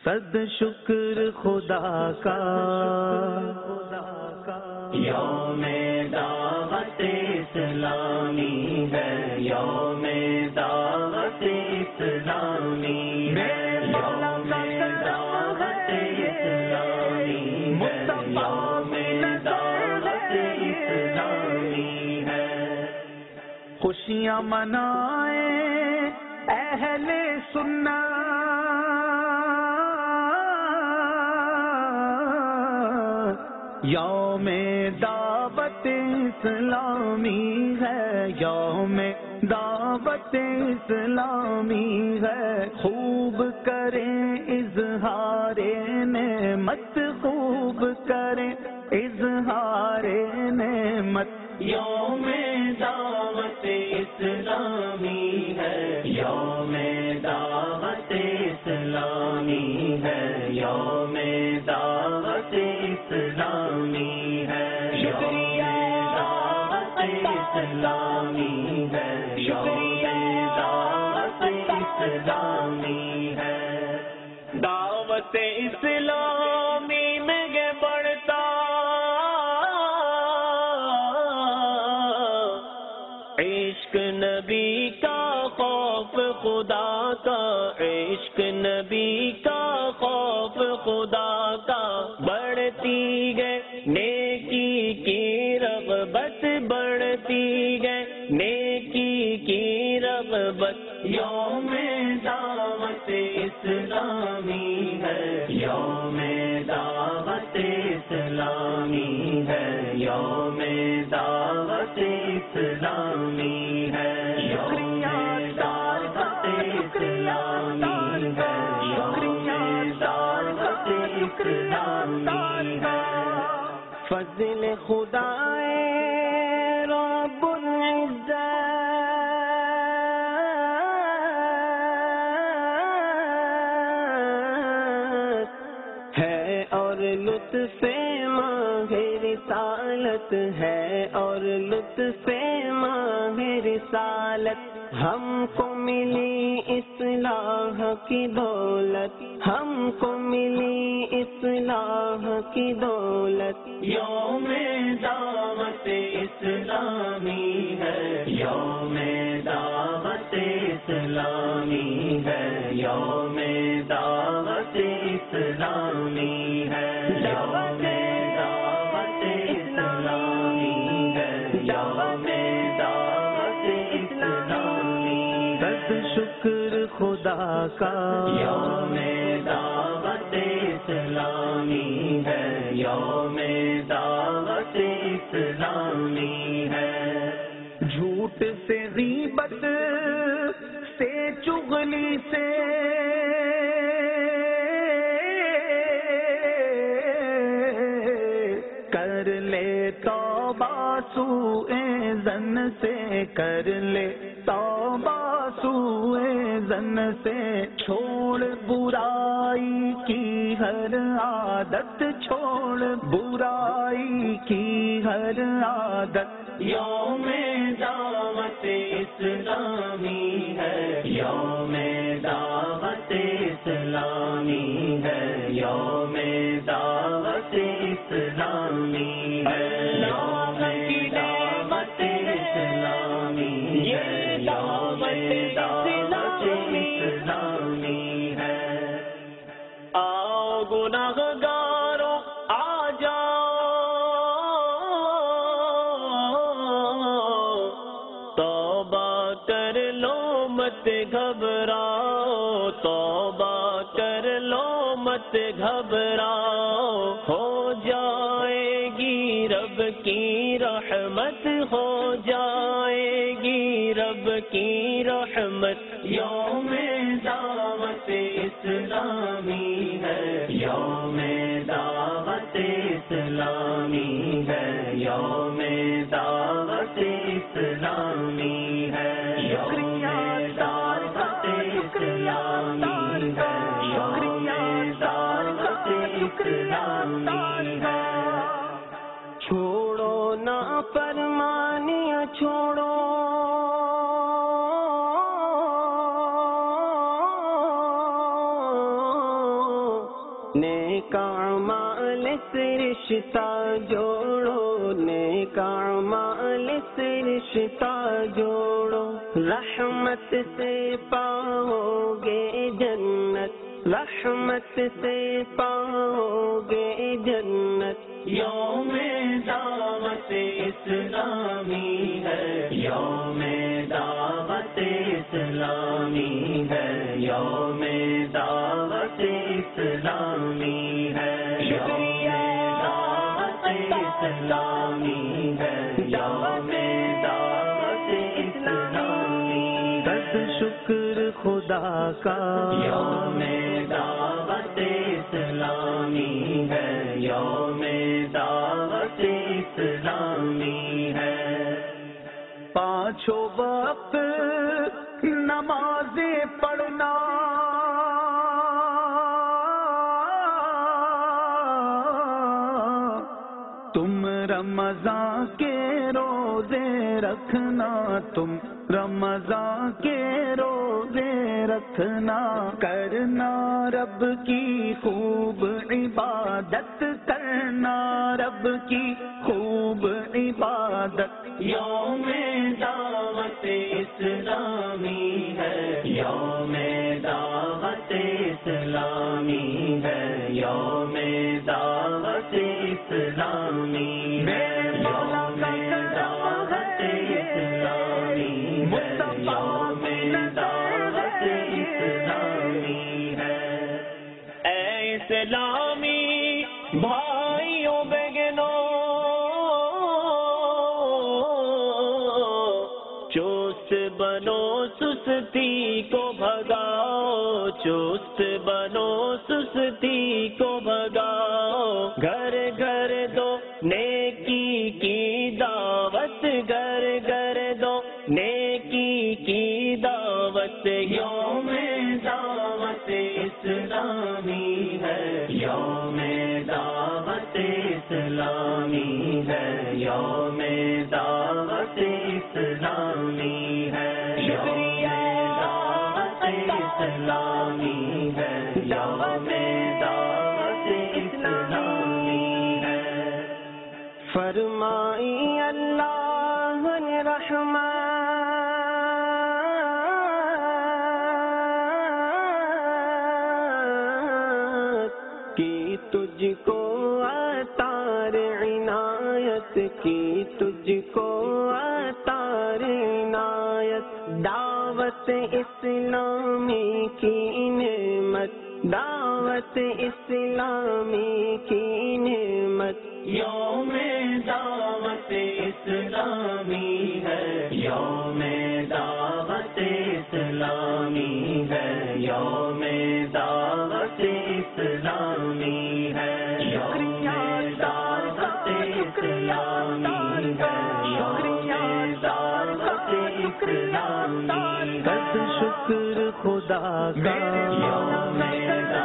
صد شکر خدا کا یوم دعوت اسلامی ہے، یوم دعوت اسلامی ہے، یوم دعوت اسلامی ہے، یوم دعوت اسلامی ہے۔ خوشیاں منائیں اہل سنت، یوم دعوت اسلامی ہے، یوم دعوت اسلامی ہے۔ خوب کریں اظہار نعمت، خوب کریں اظہار نعمت، یوم دعوت اسلامی ہے، یوم دعوت اسلامی ہے، یوم دعوت اسلامی ہے، یوم دعوت اسلامی ہے، یوم دعوت اسلامی ہے۔ دعوت اسلامی میں یہ بڑھتا عشق نبی کا، خوف خدا کا، عشق نبی کا، خوف خدا کا، بڑھتی ہے نیکی کی رغبت، بڑھتی ہے نیکی کی رغبت، یوم دعوت اسلامی ہے، یوم دعوت اسلامی ہے، یوم دعوت اسلامی ہے، یوم دعوت اسلامی ہے، یوم دعوت اسلامی ہے۔ فضل خدا رب العزت ہے اور لطف ماہ رسالت ہے، اور لطف ماہ رسالت، ہم کو ملی اصلاح کی دولت، ہم کو ملی اصلاح کی دولت، یوم دعوت اسلامی ہے، یوم دعوت اسلامی ہے، یوم دعوت اسلامی ہے، یوم دعوت اسلامی ہے، یوم دعوت اسلامی ہے۔ صد شکر خدا کا یوم دعوت اسلامی ہے، یوم دعوت اسلامی ہے۔ جھوٹ سے، غیبت سے، چغلی سے، کر لے توبہ سوء ظن سے، کر لے توبہ سوء ظن سے، چھوڑ برائی کی ہر عادت، چھوڑ برائی کی ہر عادت، یوم دعوت اسلامی ہے، یوم دعوت اسلامی ہے، یوم دعوت اسلامی ہے، یوم دعوت اسلامی ہے، یوم دعوت اسلامی ہے۔ آؤ گناہگاروں آ جاؤ، توبہ کر لو مت گھبراؤ، توبہ کر لو مت گھبراؤ، ہو جائے گی رب کی رحمت، ہو جائے گی رب کی رحمت، یوم دعوت اسلامی ہے، یوم دعوت اسلامی ہے، یوم دعوت اسلامی ہے، یوم دعوت اسلامی ہے، یوم دعوت اسلامی ہے۔ چھوڑو نا فرمانیاں، چھوڑو نیک اعمال سے رشتہ جوڑو، نیک اعمال سے رشتہ جوڑو، رحمت سے پاؤ گے جنت، رحمت سے پاؤ گے جنت۔ یوم دعوت اسلامی ہے، یوم دعوت اسلامی ہے، یوم دعوت اسلامی ہے، یوم دعوت اسلامی ہے، یوم دعوت اسلامی ہے۔ شکر خدا کا یوم دعوت اسلامی ہے، یوم دعوت اسلامی ہے۔ پانچوں وقت نمازیں پڑھنا، تم رمضان کے روزے رکھنا، تم رمضان کے روزے رکھنا، کرنا رب کی خوب عبادت، کرنا رب کی خوب عبادت۔ یوم دعوت اسلامی ہے، یوم دعوت اسلامی ہے، یوم دعوت اسلامی ہے، یوم دعوت اسلامی ہے، یوم دعوت اسلامی ہے۔ اے اسلامی بھائیوں بہنوں، چست بنو سستی کو بھگاؤ، چست بنو سستی کو بھگاؤ، گھر گھر دو نیکی کی دعوت، گھر گھر دو نیکی کی دعوت۔ یوم دعوت اسلامی ہے، یوم دعوت اسلامی ہے، یوم دعوت اسلامی ہے، یوم دعوت اسلامی ہے، یوم دعوت اسلامی ہے۔ فرمائی اللہ نے رحمت کی تجھ کو عطار عنایت کی، تجھ کو عطار عنایت، دعوت اسلامی کی نعمت، دعوت اسلامی کی نعمت۔ یوم دعوت اسلامی ہے، یوم دعوت اسلامی ہے، یوم دعوت اسلامی ہے، یوم دعوت اسلامی ہے، یوم دعوت اسلامی ہے۔ بس شکر خدا کا یوم